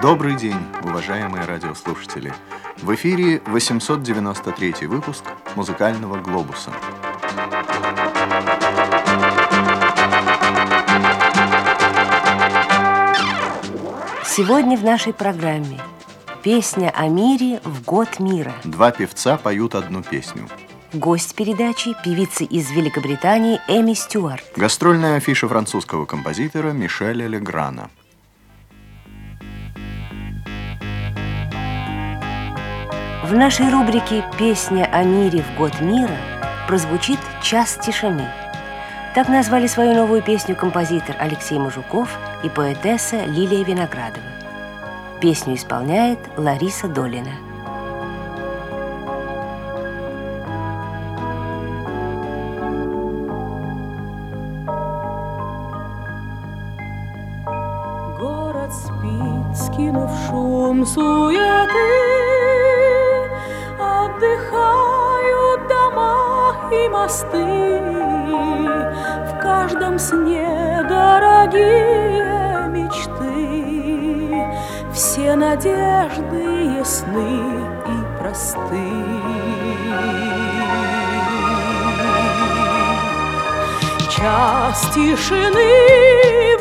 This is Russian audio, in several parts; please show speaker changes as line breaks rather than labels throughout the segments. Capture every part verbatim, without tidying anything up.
Добрый день, уважаемые радиослушатели! В эфире восемьсот девяносто третий выпуск «Музыкального глобуса».
Сегодня в нашей программе песня о мире в год мира.
Два певца поют одну песню.
Гость передачи – певица из Великобритании Эми Стюарт.
Гастрольная афиша французского композитора Мишеля Леграна.
В нашей рубрике «Песня о мире в год мира» прозвучит «Час тишины». Так назвали свою новую песню композитор Алексей Мужуков и поэтесса Лилия Виноградова. Песню исполняет Лариса Долина.
Город спит, скинув шум суеты, отдыхают дома и мосты. В каждом сне дорогие мечты, все надежды ясны и просты. Час тишины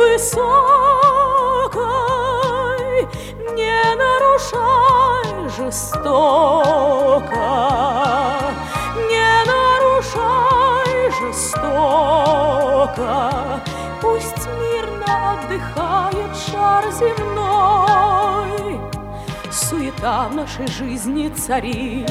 высокой не нарушай жестоко, не нарушай жестоко. Пусть мирно отдыхает шар земной, суета в нашей жизни царит.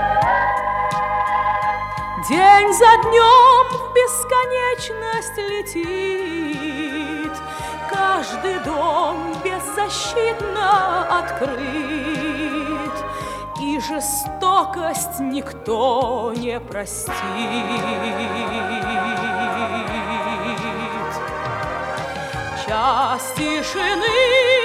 День за днем в бесконечность летит, каждый дом беззащитно открыт, и жестокость никто не простит. Час тишины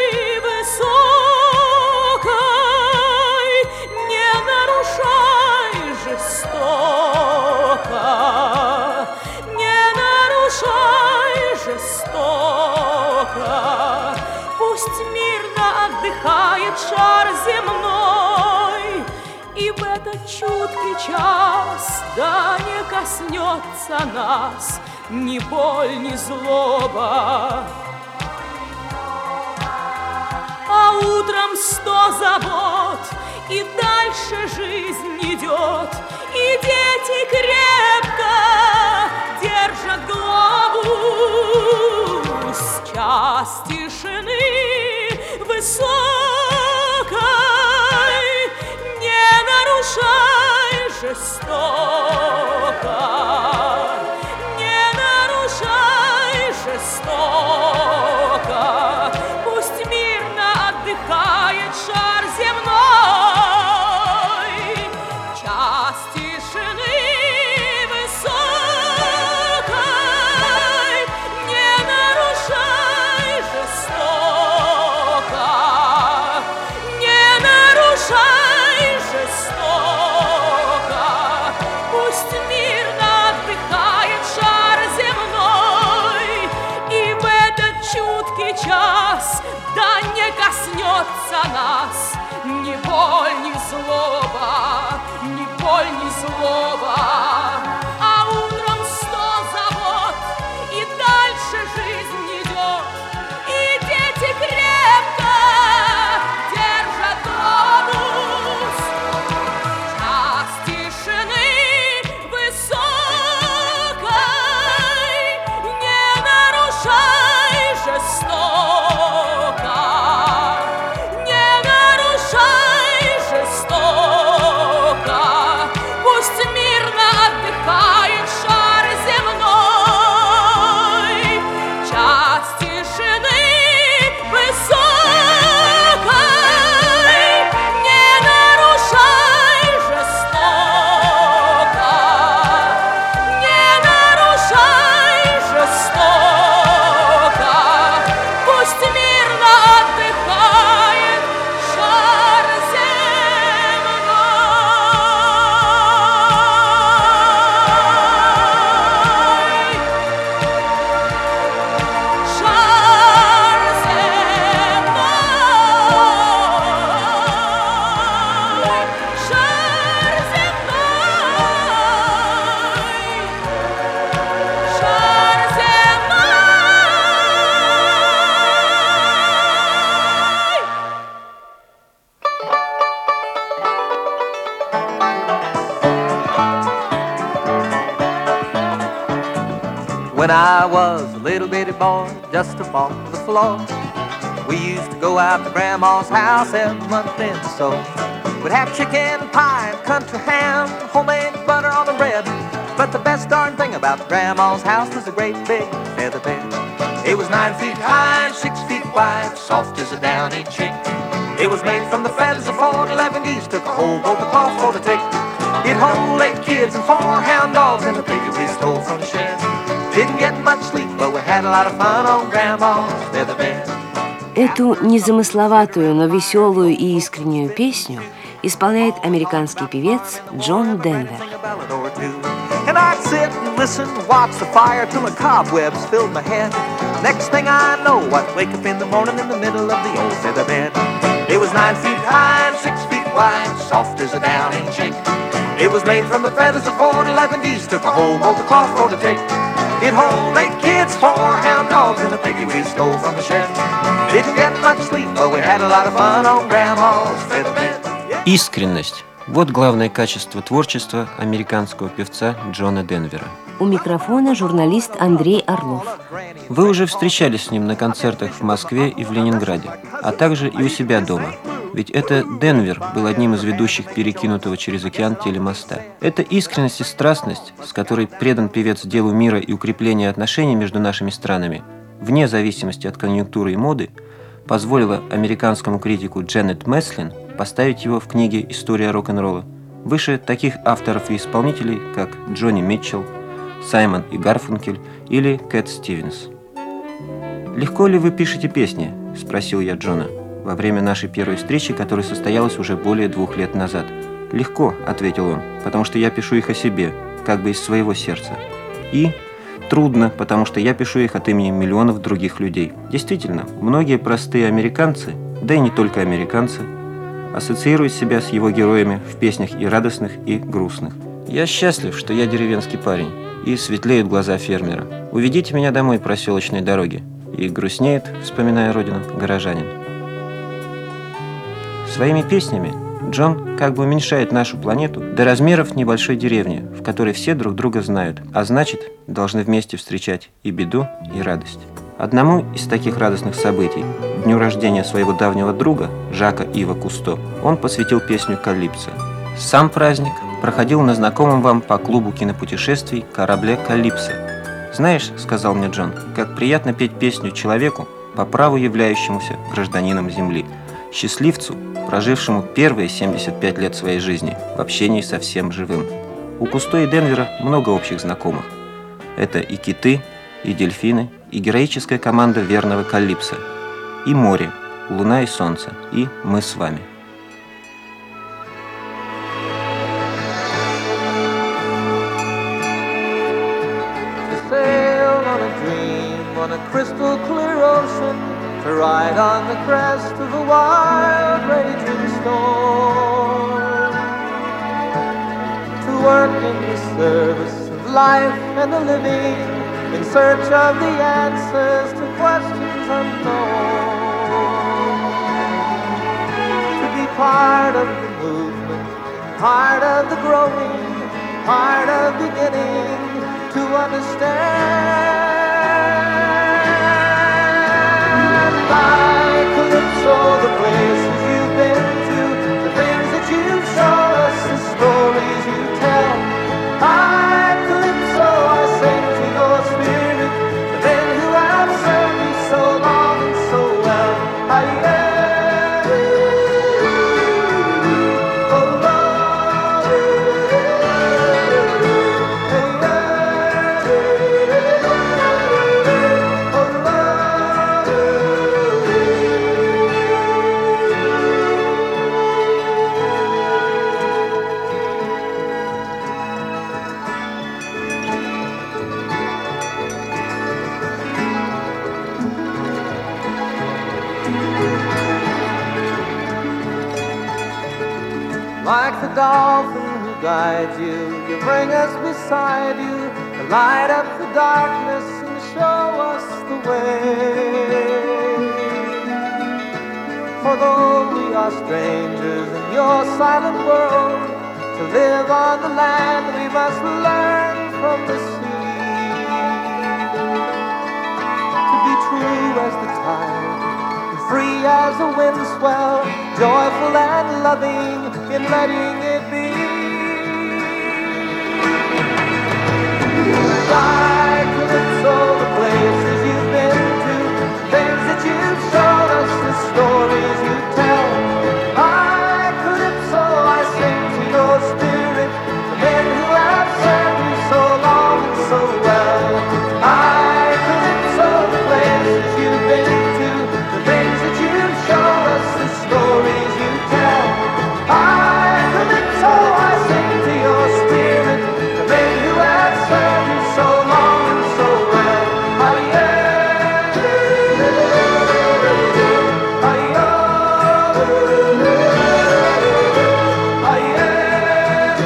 высокой не нарушай жестоко, не нарушай жестоко. Пусть мирно отдыхает шар земной, и в этот чуткий час да не коснется нас ни боль, ни злоба. А утром сто забот, и дальше жизнь идет, и дети крепко держат глобус. Час тишины высокой не нарушай жестоко, не нарушай жестоко. Пусть мирно отдыхает шар земной. Час тишины высокой не нарушай жестоко, не нарушай жестоко. Пусть мирно отдыхает шар земной, и в этот чуткий час да не коснется нас ни боль, ни злоба, ни боль, ни злоба. А утром сто забот, и дальше жизнь идет, и дети крепко держат глобус. Час тишины высокой не нарушай жестоко, не нарушай жестоко. Пусть мирно
When I was a little bitty boy, just a off the floor, we used to go out to Grandma's house every month in the so. We'd have chicken pie and country ham, homemade butter on the bread. But the best darn thing about Grandma's house was a great big feather bed. It was nine feet high and six feet wide, soft as a downy chick. It was made from the feathers of four eleven geese, took a whole boat of cloth for the tick. It hold eight kids and four hound dogs and a pig we stole from the shed. Didn't get much sleep, but we had a lot of fun on Grandma's feather bed.
Эту незамысловатую, но веселую и искреннюю песню исполняет американский певец Джон Денвер.
And I'd sit and listen, watch the fire till the cobwebs filled my head. Next thing I know, I'd wake up in the morning in the middle of the old feather bed. It was nine feet high and six feet wide, soft as a downy chick. It was made from the feathers of four eleven geese, took a whole boat of cloth for the tick. It hold eight kids, four hound dogs, and a piggy we stole from the shed. Didn't get much sleep, but we had a lot of fun on Grandma's feather bed.
Искренность. Вот главное качество творчества американского певца Джона Денвера.
У микрофона журналист Андрей Орлов.
Вы уже встречались с ним на концертах в Москве и в Ленинграде, а также и у себя дома. Ведь это Денвер был одним из ведущих перекинутого через океан телемоста. Эта искренность и страстность, с которой предан певец делу мира и укреплению отношений между нашими странами, вне зависимости от конъюнктуры и моды, позволила американскому критику Дженнет Меслин поставить его в книге «История рок-н-ролла» выше таких авторов и исполнителей, как Джонни Митчелл, Саймон и Гарфункель или Кэт Стивенс. «Легко ли вы пишете песни?» – спросил я Джона во время нашей первой встречи, которая состоялась уже более двух лет назад. «Легко», – ответил он, – «потому что я пишу их о себе, как бы из своего сердца. И трудно, потому что я пишу их от имени миллионов других людей». Действительно, многие простые американцы, да и не только американцы, ассоциируют себя с его героями в песнях и радостных, и грустных. «Я счастлив, что я деревенский парень», и светлеют глаза фермера. «Уведите меня домой проселочной дороги», и грустнеет, вспоминая родину, горожанин. Своими песнями Джон как бы уменьшает нашу планету до размеров небольшой деревни, в которой все друг друга знают, а значит, должны вместе встречать и беду, и радость. Одному из таких радостных событий, дню рождения своего давнего друга, Жака Ива Кусто, он посвятил песню «Калипсо». Сам праздник проходил на знакомом вам по клубу кинопутешествий корабле «Калипсо». «Знаешь, — сказал мне Джон, — как приятно петь песню человеку, по праву являющемуся гражданином Земли, счастливцу, прожившему первые семьдесят пять лет своей жизни в общении со всем живым». У Кусто и Денвера много общих знакомых. Это и киты, и дельфины, и героическая команда верного Калипсо, и море, луна и солнце, и мы с вами.
On a crystal clear ocean, to ride on the crest of a wild raging storm, to work in the service of life and the living, in search of the answers to questions unknown, to be part of the movement, part of the growing, part of beginning to understand. My Calypso, the places you've been to, the things that you've shown us, the stories you tell. My Calypso, I sing to your spirit, the men who have served me so long and so well. I am, oh Lord, oh Lord. Like the dolphin who guides you, you bring us beside you, to light up the darkness and show us the way. For though we are strangers in your silent world, to live on the land we must learn from the sea. tide, free as a wind swell, joyful and loving in letting it be. I couldn't all the places you've been to, things that you've shown us, the stories you tell. I couldn't so I sing to your spirit, the men who have served you so long and so well. I couldn't so the places you've been to, the things that you've shown us, the stories you tell. I couldn't so I sing to your spirit, the men who have served you so long and so well. Oh yeah, oh yeah, oh yeah,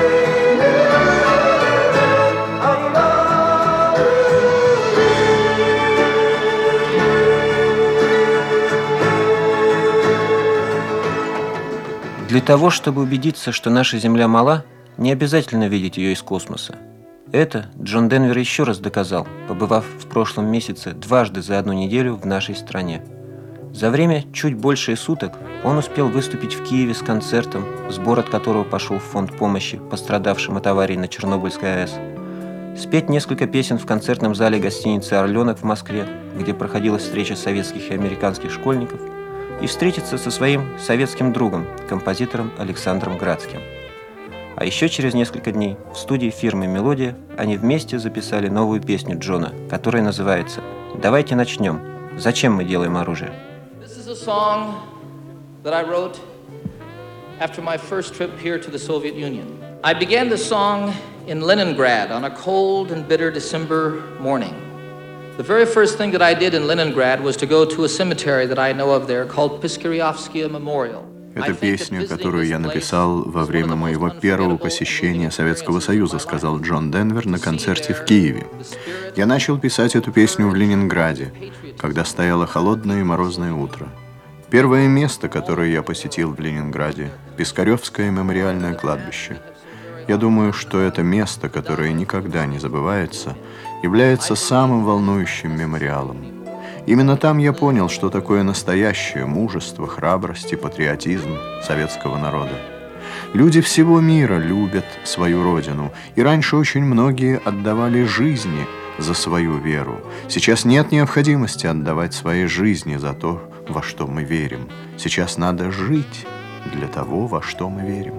Для того, чтобы убедиться, что наша Земля мала, не обязательно видеть ее из космоса. Это Джон Денвер еще раз доказал, побывав в прошлом месяце дважды за одну неделю в нашей стране. За время чуть больше суток он успел выступить в Киеве с концертом, сбор от которого пошел в фонд помощи пострадавшим от аварии на Чернобыльской АЭС, спеть несколько песен в концертном зале гостиницы «Орленок» в Москве, где проходила встреча советских и американских школьников, и встретиться со своим советским другом, композитором Александром Градским. А еще через несколько дней в студии фирмы «Мелодия» они вместе записали новую песню Джона, которая называется «Давайте начнем. Зачем мы делаем оружие?»
This is a song that I wrote after my first trip here to the Soviet Union. I began the song in Leningrad on a cold and bitter December morning. The very first thing that I did in Leningrad was to go to a cemetery that I know of there called Piskyryovsky Memorial.
Это песня, которую я написал во время моего первого посещения Советского Союза, сказал Джон Денвер на концерте в Киеве. Я начал писать эту песню в Ленинграде, когда стояло холодное и морозное утро. Первое место, которое я посетил в Ленинграде – Пискаревское мемориальное кладбище. Я думаю, что это место, которое никогда не забывается, является самым волнующим мемориалом. Именно там я понял, что такое настоящее мужество, храбрость и патриотизм советского народа. Люди всего мира любят свою родину, и раньше очень многие отдавали жизни за свою веру. Сейчас нет необходимости отдавать свои жизни за то, во что мы верим. Сейчас надо жить для того, во что мы верим.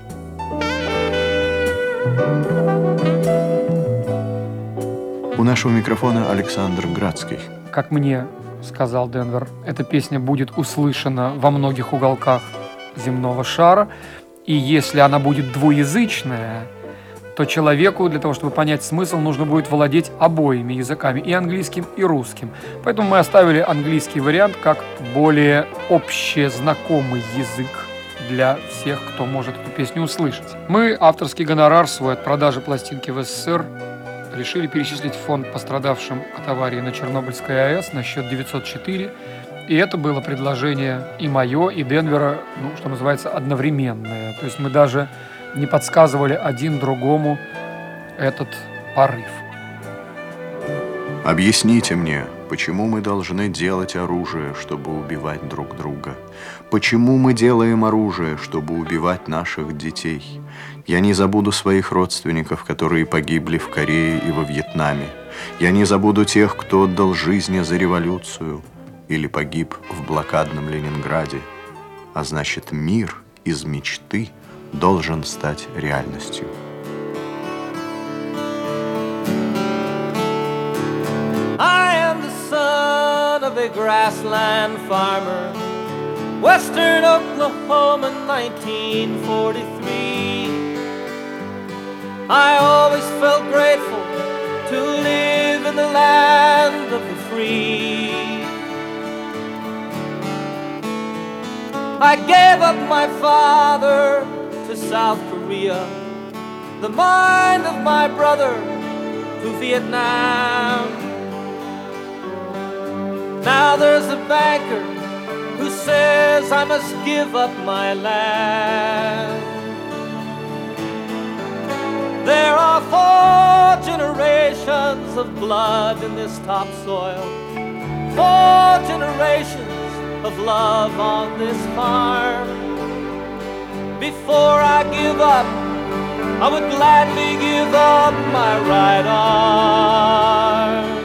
У нашего микрофона Александр Градский.
Как мне сказал Денвер, эта песня будет услышана во многих уголках земного шара, и если она будет двуязычная, то человеку для того, чтобы понять смысл, нужно будет владеть обоими языками, и английским, и русским. Поэтому мы оставили английский вариант как более общезнакомый язык для всех, кто может эту песню услышать. Мы авторский гонорар свой от продажи пластинки в СССР решили перечислить в фонд пострадавшим от аварии на Чернобыльской АЭС на счет девятьсот четыре. И это было предложение и мое, и Денвера, ну, что называется, одновременное. То есть мы даже не подсказывали один другому этот порыв.
Объясните мне, почему мы должны делать оружие, чтобы убивать друг друга? Почему мы делаем оружие, чтобы убивать наших детей? Я не забуду своих родственников, которые погибли в Корее и во Вьетнаме. Я не забуду тех, кто отдал жизни за революцию или погиб в блокадном Ленинграде. А значит, мир из мечты должен стать реальностью.
I am the son of a grassland farmer, Western Oklahoma, nineteen forty-three. I always felt grateful to live in the land of the free. I gave up my father to South Korea, the mind of my brother to Vietnam. Now there's a banker who says I must give up my land. There are four generations of blood in this topsoil, four generations of love on this farm. Before I give up, I would gladly give up my right arm.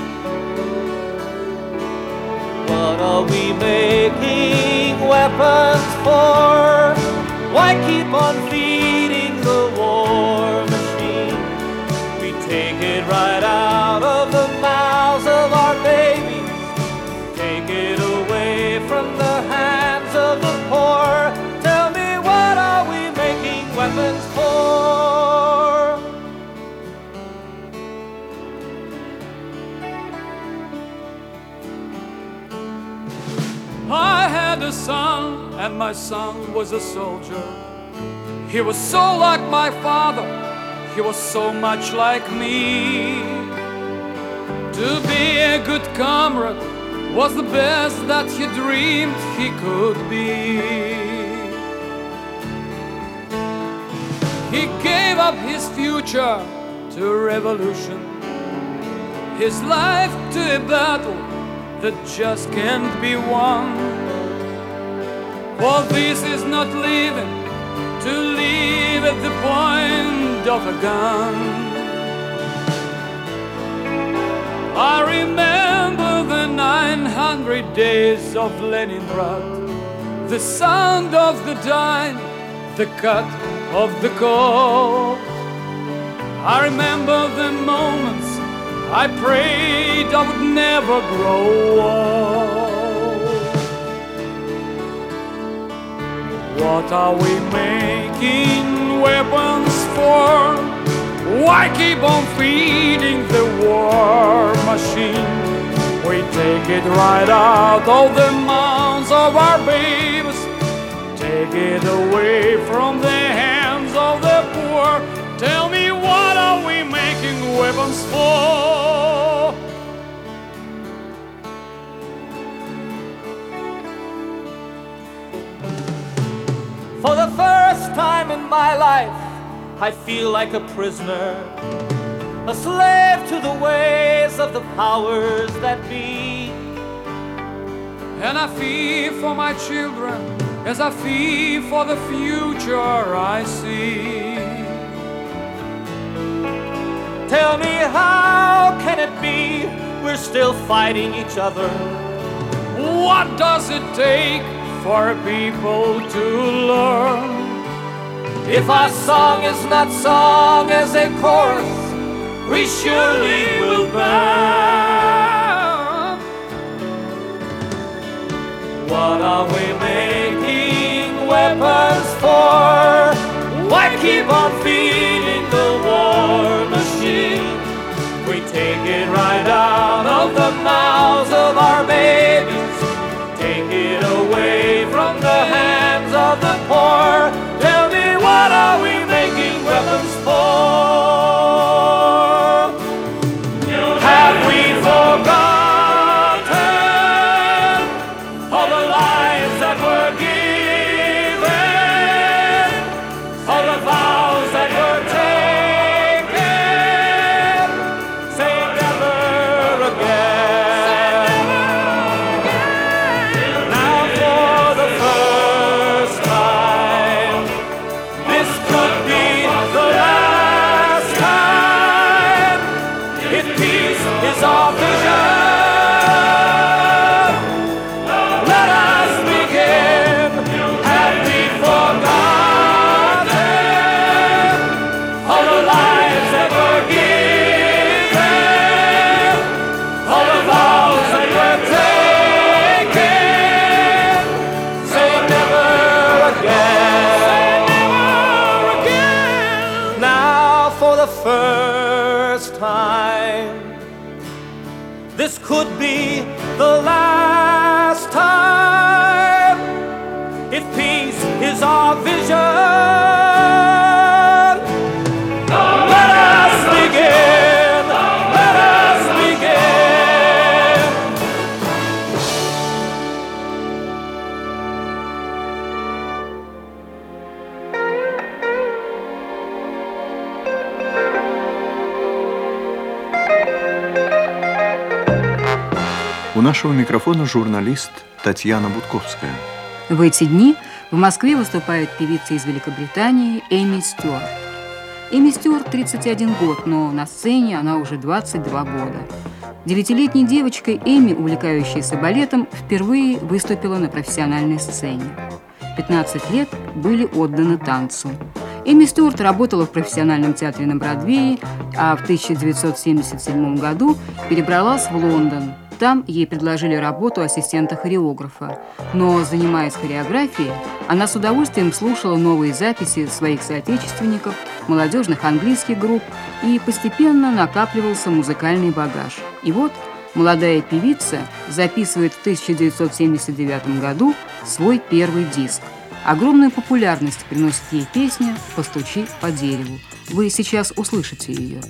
What are we making weapons for? Why keep on feeding the war machine? We take it right out of the mouths of our babies, take it away from the hands of the poor. Tell me, what are we making weapons for?
I had a son, and my son was a soldier. He was so like my father, he was so much like me. To be a good comrade was the best that he dreamed he could be. He gave up his future to revolution, his life to a battle that just can't be won. For this is not living, to live at the point of a gun. I remember the nine hundred days of Leningrad, the sound of the dime, the cut of the call. I remember the moments I prayed I would never grow old. What are we making weapons for? Why keep on feeding the war machine? We take it right out of the mouths of our babies, take it away from the hands of the poor. Tell me, what are we making weapons for?
For the first time in my life, I feel like a prisoner, a slave to the ways of the powers that be.
And I fear for my children as I fear for the future I see.
Tell me, how can it be we're still fighting each other?
What does it take for people to learn?
If our song is not sung as a chorus, we surely will burn. What are we making weapons for? Why keep on feeding the war machine? We take it right out of the mouths of our babies, take it away from the hands of the poor. Tell me, what are we making weapons for? Have we forgotten all the lives that were given, all the vows that were taken? Say never again. Now for the first time, this could be the last time. If peace is our vision, let us begin. Have we forgotten all the lives that were given, all the vows that were taken? Say never again. Now for the first time, this could be the last time. If peace is our vision, let us begin. Let us begin.
У нашего микрофона журналист Татьяна Будковская.
В эти дни в Москве выступает певица из Великобритании Эми Стюарт. Эми Стюарт тридцать один год, но на сцене она уже двадцать два года. Девятилетней девочкой Эми, увлекающаяся балетом, впервые выступила на профессиональной сцене. пятнадцать лет были отданы танцу. Эми Стюарт работала в профессиональном театре на Бродвее, а в тысяча девятьсот семьдесят седьмом году перебралась в Лондон. Там ей предложили работу ассистента хореографа. Но, занимаясь хореографией, она с удовольствием слушала новые записи своих соотечественников, молодежных английских групп, и постепенно накапливался музыкальный багаж. И вот молодая певица записывает в тысяча девятьсот семьдесят девятом году свой первый диск. Огромную популярность приносит ей песня «Постучи по дереву». Вы сейчас услышите ее.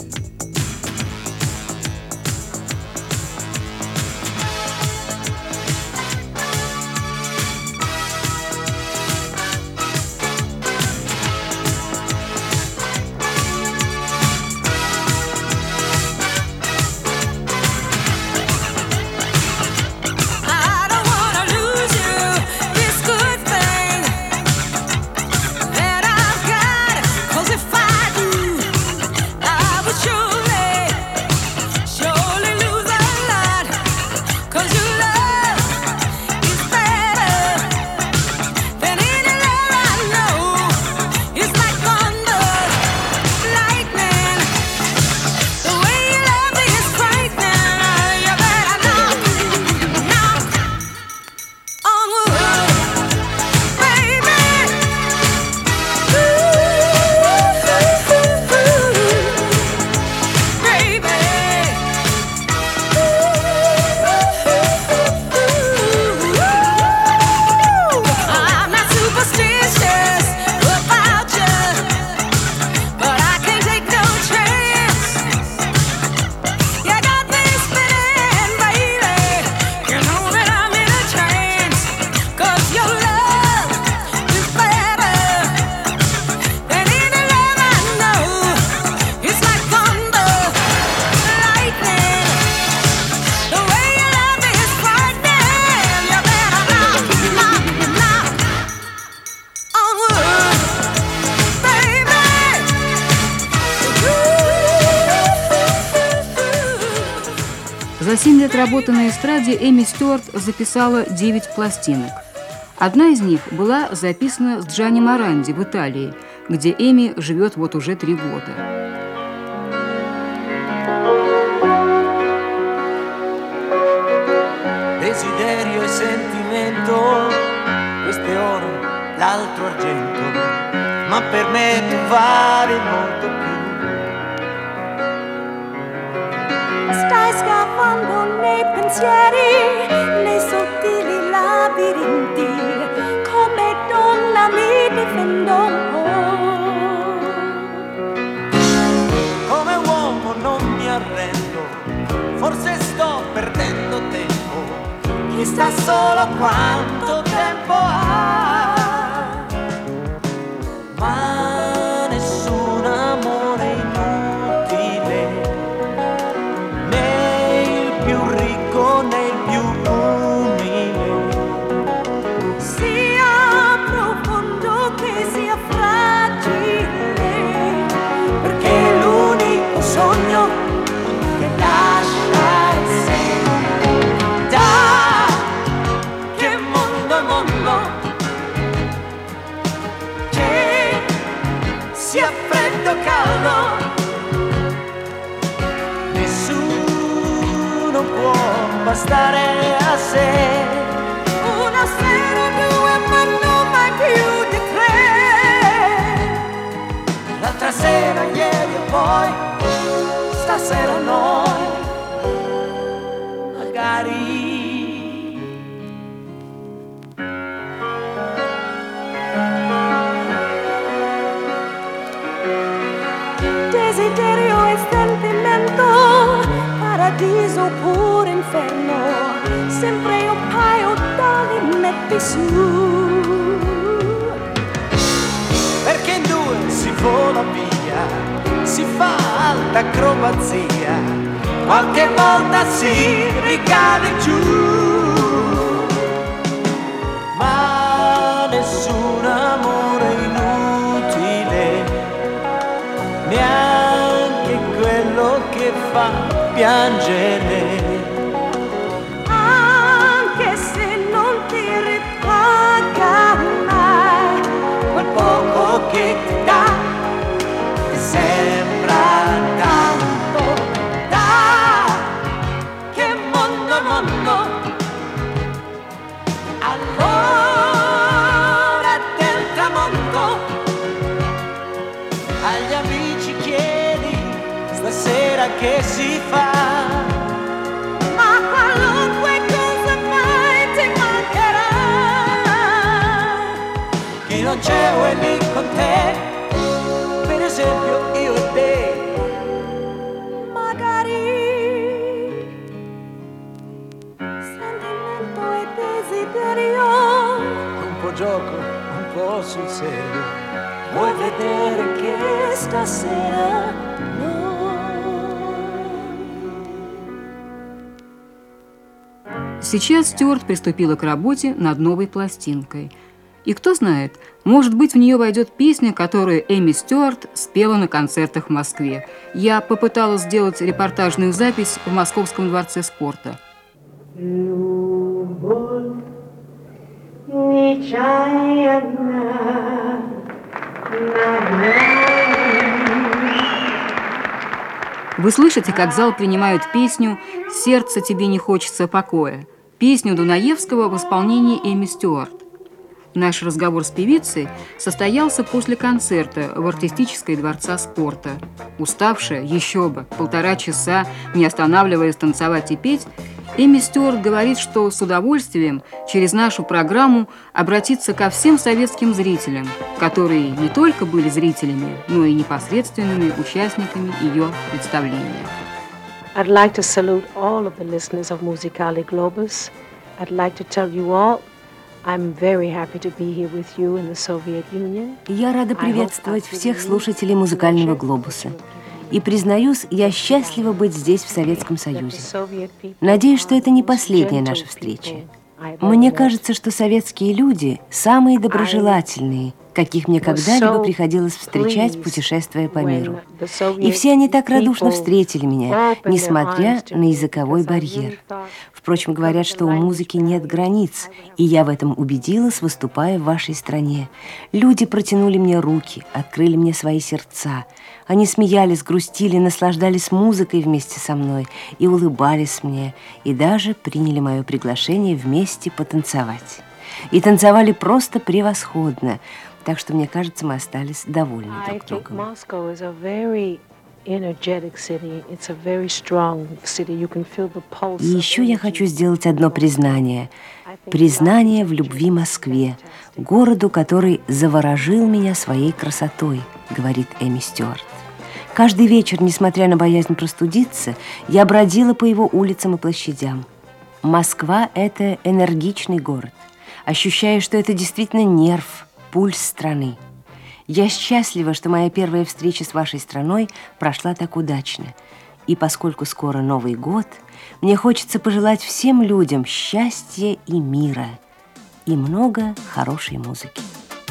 За семь лет работы на эстраде Эми Стюарт записала девять пластинок. Одна из них была записана с Джани Моранди в Италии, где Эми живет вот уже три года.
Desiderio e sentimento, questo è oro, l'altro argento, ma per me tu vali molto più.
Stai scavando nei pensieri, nei sottili labirinti, come donna mi difendo.
Come uomo non mi arrendo, forse sto perdendo tempo, chissà solo quanto tempo ha, ma nessun amore inutile, né il più ricco né il più umile,
Sia profondo che sia fragile, perché l'unico sogno che lascia il segno da che mondo è mondo, che sia freddo o caldo,
nessuno può bastare a sé.
una sera due ma non mai più di tre.
L'altra sera, ieri e poi, stasera noi, magari.
Desiderio e sentimento, paradiso pure inferno, sempre un paio d'ali metti su.
Perché in due si vola via, si fa alta acrobazia, qualche volta si ricade giù, ma nessun amore inutile, neanche quello che fa piangere.
Anche se non ti ripaga mai
Quel poco che ti dà ti sembra tanto, dà, che mondo, mondo. Allora del tramonto agli amici chiedi stasera che si fa,
ma qualunque cosa mai ti mancherà.
chi non c'è o è lì con te, per esempio io e te.
Magari sentimento e desiderio,
Un po' gioco, un po' sul serio.
vuoi vedere che stasera no.
Сейчас Стюарт приступила к работе над новой пластинкой. И кто знает, может быть, в нее войдет песня, которую Эми Стюарт спела на концертах в Москве. Я попыталась сделать репортажную запись в Московском дворце спорта. Вы слышите, как зал принимает песню «Сердце тебе не хочется покоя», песню Дунаевского в исполнении Эми Стюарт. Наш разговор с певицей состоялся после концерта в артистической дворца спорта. Уставшая, еще бы, полтора часа, не останавливаясь танцевать и петь, Эми Стюарт говорит, что с удовольствием через нашу программу обратится ко всем советским зрителям, которые не только были зрителями, но и непосредственными участниками ее представления.
I'd like to salute all of the listeners of Musicale Globus. I'd like to tell you all I'm very happy to be here with you in the Soviet Union.
Я рада приветствовать всех слушателей музыкального глобуса. И, признаюсь, я счастлива быть здесь, в Советском Союзе. Надеюсь, что это не последняя наша встреча. Мне кажется, что советские люди самые доброжелательные, каких мне когда-либо приходилось встречать, путешествуя по миру. И все они так радушно встретили меня, несмотря на языковой барьер. Впрочем, говорят, что у музыки нет границ, и я в этом убедилась, выступая в вашей стране. Люди протянули мне руки, открыли мне свои сердца. Они смеялись, грустили, наслаждались музыкой вместе со мной и улыбались мне, и даже приняли мое приглашение вместе потанцевать. И танцевали просто превосходно, так что, мне кажется, мы остались довольны друг другом. И еще я хочу сделать одно признание. Признание в любви Москве, городу, который заворожил меня своей красотой, говорит Эми Стюарт. Каждый вечер, несмотря на боязнь простудиться, я бродила по его улицам и площадям. Москва – это энергичный город. Ощущаю, что это действительно нерв, пульс страны. Я счастлива, что моя первая встреча с вашей страной прошла так удачно. И поскольку скоро Новый год, мне хочется пожелать всем людям счастья и мира, и много хорошей музыки.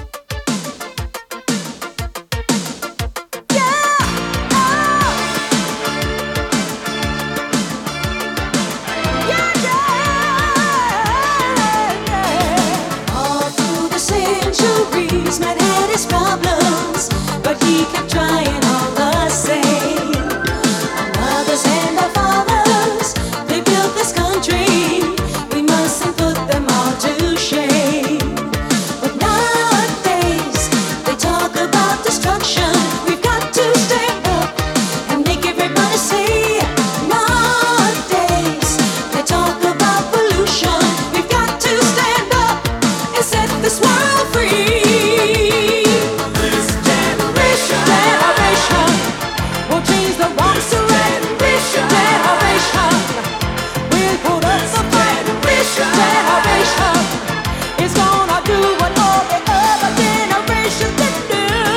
Man had his problems, but he kept trying all the same. Our mothers and our fathers, they built this country. We mustn't put them all to shame. But nowadays, they talk about destruction. We've got to stand up and make everybody see. Nowadays, they talk about pollution. We've got to stand up and set this world free.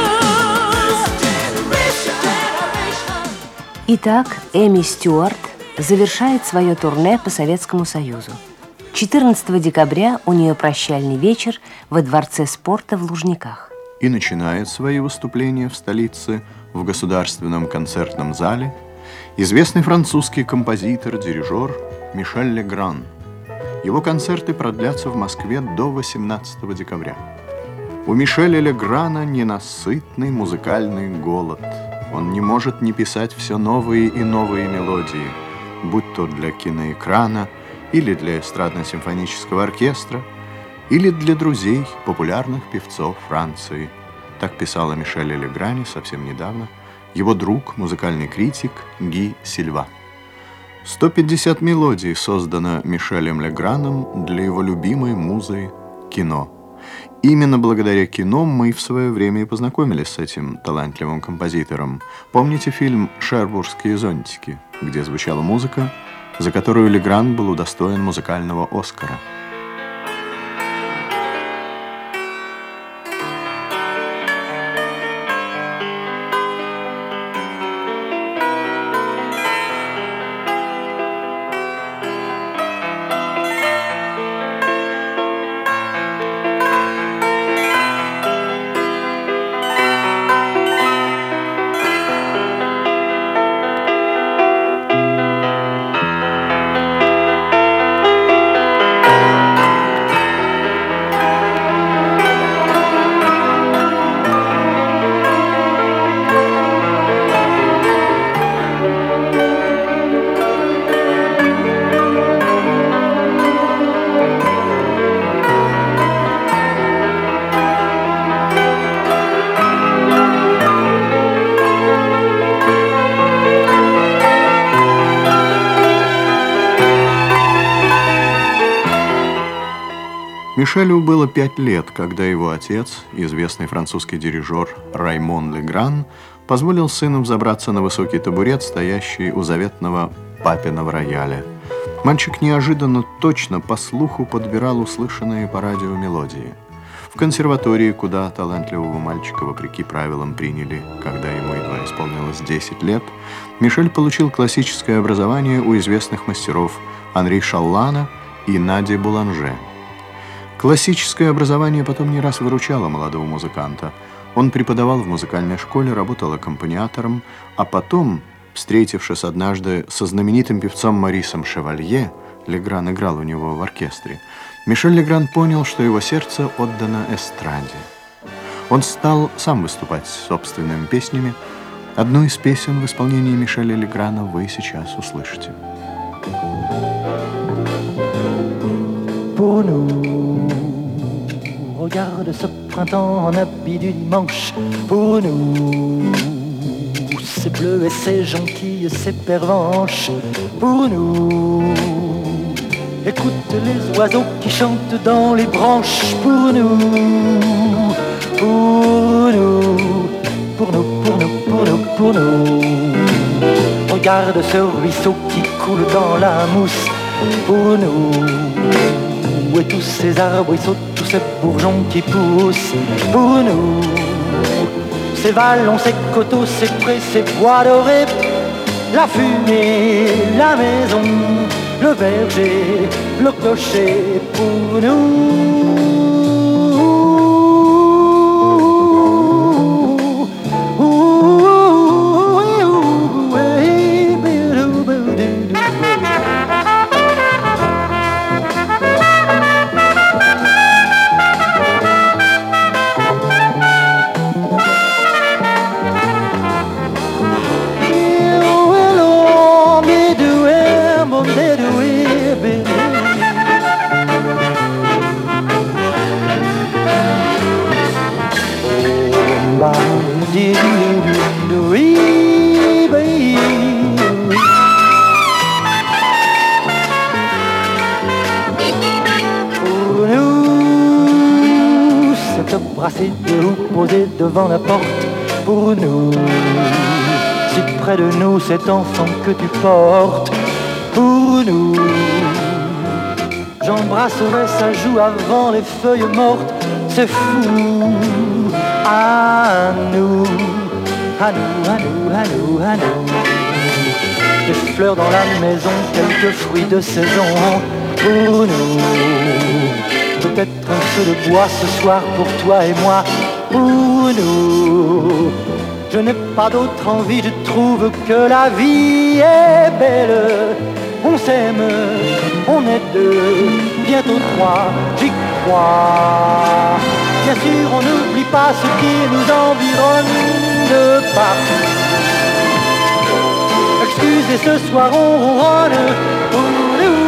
Итак, Эми Стюарт завершает свое турне по Советскому Союзу. четырнадцатого декабря у нее прощальный вечер во Дворце спорта в Лужниках.
И начинает свои выступления в столице в Государственном концертном зале известный французский композитор, дирижер Мишель Легран. Его концерты продлятся в Москве до восемнадцатого декабря. У Мишеля Леграна ненасытный музыкальный голод. Он не может не писать все новые и новые мелодии, будь то для киноэкрана, или для эстрадно-симфонического оркестра, или для друзей популярных певцов Франции. Так писал о Мишеле Легране совсем недавно его друг, музыкальный критик Ги Сильва. сто пятьдесят мелодий создано Мишелем Леграном для его любимой музы кино. Именно благодаря кино мы в свое время и познакомились с этим талантливым композитором. Помните фильм «Шербургские зонтики», где звучала музыка, за которую Легран был удостоен музыкального Оскара? Мишелю было пять лет, когда его отец, известный французский дирижер Раймон Легран, позволил сыну взобраться на высокий табурет, стоящий у заветного папиного рояля. Мальчик неожиданно точно по слуху подбирал услышанные по радио мелодии. В консерватории, куда талантливого мальчика, вопреки правилам, приняли, когда ему едва исполнилось десять лет, Мишель получил классическое образование у известных мастеров Анри Шаллана и Нади Буланже. Классическое образование потом не раз выручало молодого музыканта. Он преподавал в музыкальной школе, работал аккомпаниатором, а потом, встретившись однажды со знаменитым певцом Морисом Шевалье, Легран играл у него в оркестре, Мишель Легран понял, что его сердце отдано эстраде. Он стал сам выступать с собственными песнями. Одну из песен в исполнении Мишеля Леграна вы сейчас услышите.
Pour nous, regarde ce printemps en habit du dimanche. Pour nous, c'est bleu et c'est gentil et c'est pervenche. Pour nous, écoute les oiseaux qui chantent dans les branches. Pour nous, pour nous, pour nous, pour nous, pour nous, pour nous. Regarde ce ruisseau qui coule dans la mousse. Pour nous, et tous ces arbrisseaux, tous ces bourgeons qui poussent. Pour nous, ces vallons, ces coteaux, ces prés, ces bois dorés, la fumée, la maison, le verger, le clocher. Pour nous, brasser de loup posé devant la porte. Pour nous, si près de nous cet enfant que tu portes. Pour nous, j'embrasserai sa joue avant les feuilles mortes. C'est fou, à nous, à nous, à nous, à nous, à nous. des fleurs dans la maison, quelques fruits de saison pour nous. Peut-être un feu de bois ce soir pour toi et moi, pour nous. Je n'ai pas d'autre envie, je trouve que la vie est belle. On s'aime, on est deux, bientôt trois, j'y crois. Bien sûr, on n'oublie pas ce qui nous environne de partout. Excusez, ce soir on ronronne pour nous.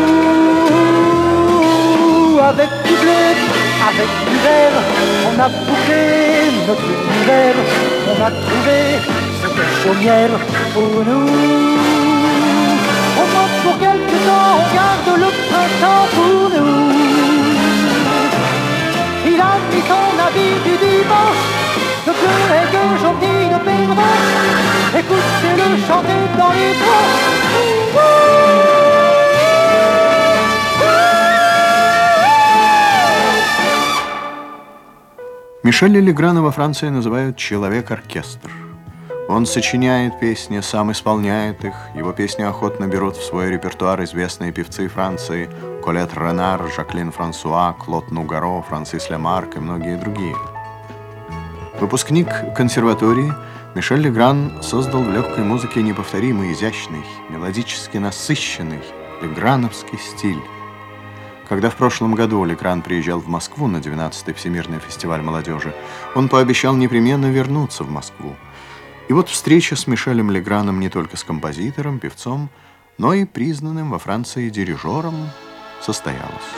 Avec du blé, avec du verre, on a bouclé notre univers. On a trouvé cette chaumière pour nous. Au moins pour quelque temps, on garde le printemps pour nous. Il a mis son habit du dimanche, de bleu et de jaune de pervenche. Écoutez-le chanter dans les bois.
Мишеля Леграна во Франции называют «человек-оркестр». Он сочиняет песни, сам исполняет их. Его песни охотно берут в свой репертуар известные певцы Франции: Колет Ренар, Жаклин Франсуа, Клод Нугаро, Франсис Лемарк и многие другие. Выпускник консерватории, Мишель Легран создал в легкой музыке неповторимый, изящный, мелодически насыщенный леграновский стиль. Когда в прошлом году Легран приезжал в Москву на двенадцатый Всемирный фестиваль молодежи, он пообещал непременно вернуться в Москву. И вот встреча с Мишелем Леграном не только с композитором, певцом, но и признанным во Франции дирижером состоялась.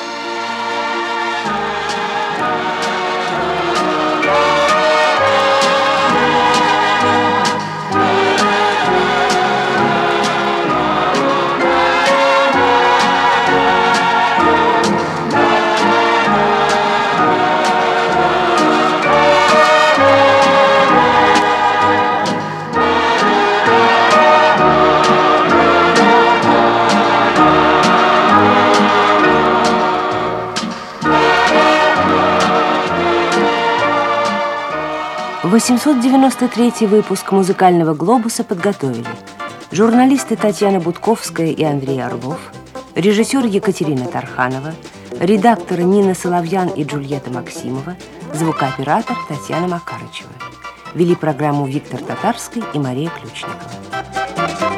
восемьсот девяносто третий выпуск «Музыкального глобуса» подготовили журналисты Татьяна Будковская и Андрей Орлов, режиссер Екатерина Тарханова, редакторы Нина Соловьян и Джульетта Максимова, звукооператор Татьяна Макарычева. Вели программу Виктор Татарский и Мария Ключникова.